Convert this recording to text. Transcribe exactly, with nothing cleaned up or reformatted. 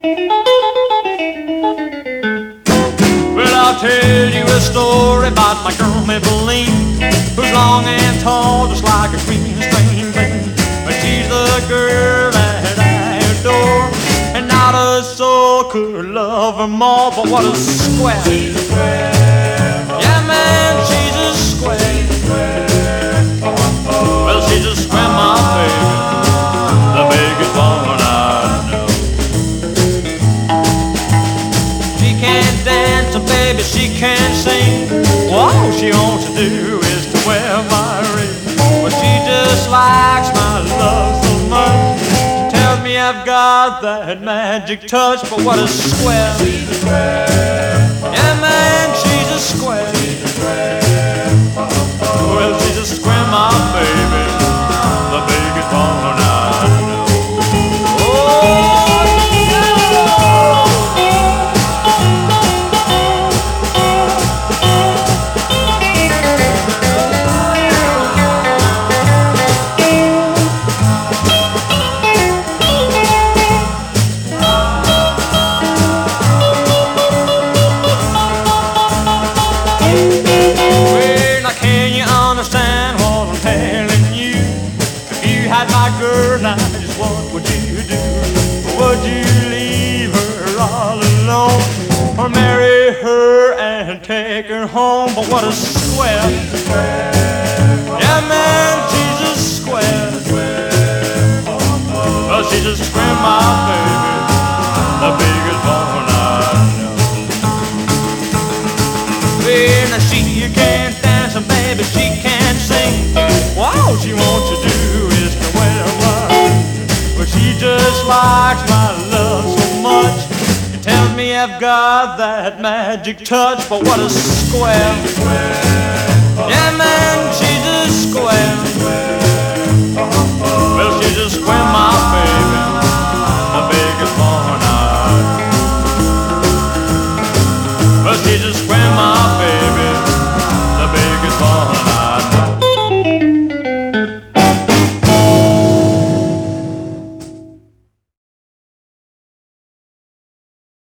Well, I'll tell you a story about my girl Maybelline, who's long and tall, just like a green string bean. But she's the girl that I adore, and not a soul could love her more. But what a square! She's a square. Yeah, man, she's a square. Well, she's a square, my baby, the biggest one I know. She can't dance, and baby, she can't sing. Well, all she wants to do is to wear my ring. But she just likes my love so much. She tells me I've got that magic touch. But what a square! She's a square. Yeah, man, she's a square. She's a square. Well, she's a square, my baby, the biggest one I know. Girl, now just what would you do? Would you leave her all alone, or marry her and take her home? But what a square! Yeah, man, she's a square. Well, she's a square, my baby, the biggest one I know. Well, now she can't dance, and baby, she can't sing. Well, all she wants to do is to wear my ring. But she just likes my love so much. She tells me I've got that magic touch. But what a square! Yeah,